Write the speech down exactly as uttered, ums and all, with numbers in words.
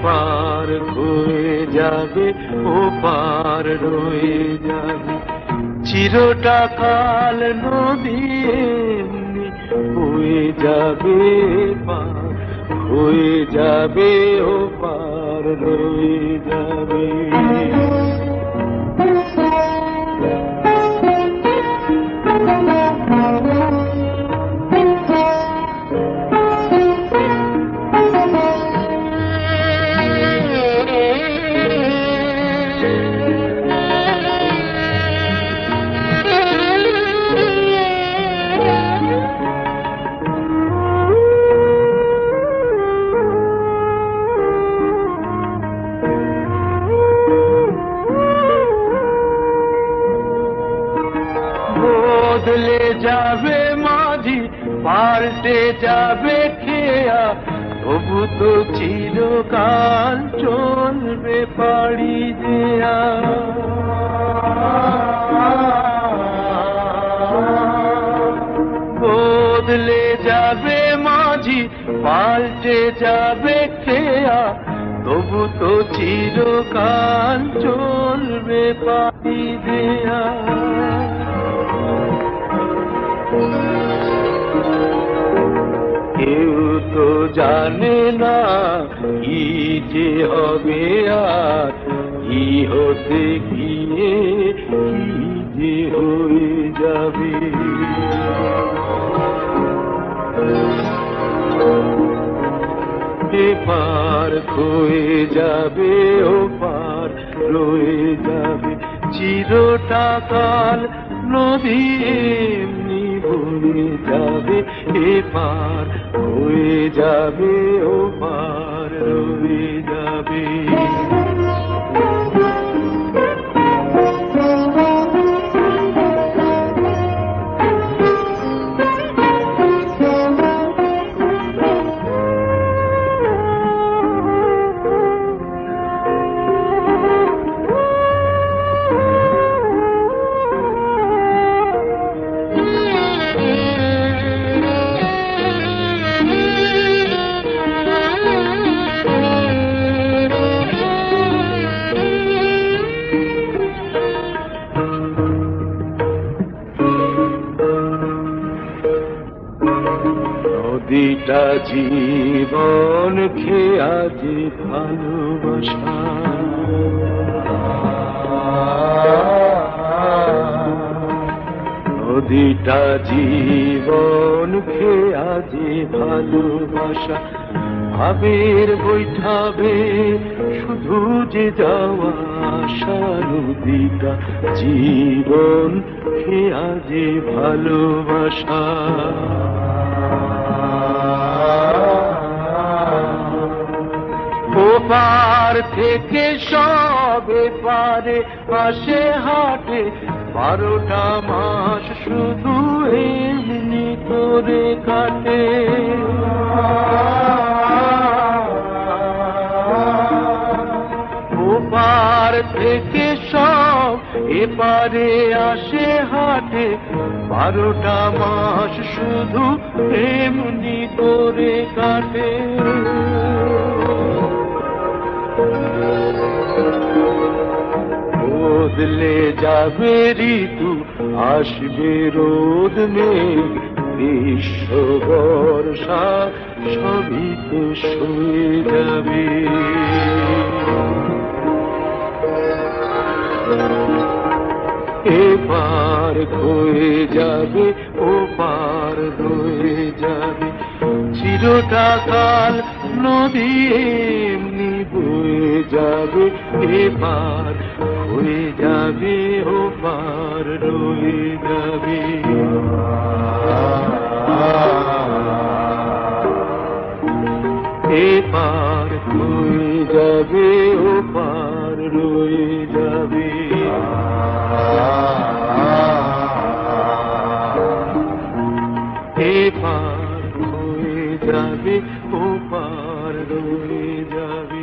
পার হয়ে যাবে ও পার রয়ে যাবে চিরটা কাল নদী এমনি হয়ে যাবে পার হয়ে যাবে ও পার রয়ে যাবে বদলে যাবে মাঝি পাল্টে যাবে খেয়া তবু তো চিরকাল চলবে পাড়ি দেয়া বদলে যাবে মাঝি পাল্টে যাবে খেয়া তবু তো চিরকাল চলবে পাড়ি দেয়া কেউ তো জানে না কি যে হবে আর কি হতে গিয়ে কি যে হয়ে যাবে এপার হয়ে যাবে ও পার রয়ে যাবে চিরটা কাল নদী এমনি বয়ে যাবে এপার হয়ে যাবে ও পার রয়ে যাবে নদীটা জীবন খেয়া যে ভালোবাসা নদীটা জীবন খেয়া যে ভালোবাসা ভাবের বৈঠাবে শুধু যে যাওয়া আসা নদীটা জীবন খেয়া যে ভালোবাসা ওপার থেকে সবে পারে পাশে হাটে বারোটা মাস শুধু এমনি করে কাটে ওপার থেকে সব এপারে আসে হাটে বারোটা মাস শুধু এমনি করে কাটে বদলে যাবে ঋতু আসবে রোদ মেঘ গ্রীষ্ম বর্ষা সবই তো সয়ে যাবে এপার হয়ে যাবে ও পার রয়ে যাবে চিরটা কাল নদী এমনি বয়ে যাবে এপার হয়ে যাবে ও পার রয়ে যাবে এপার হয়ে যাবে ও পার রয়ে যাবে এপার হয়ে যাবে ও পার রয়ে যাবে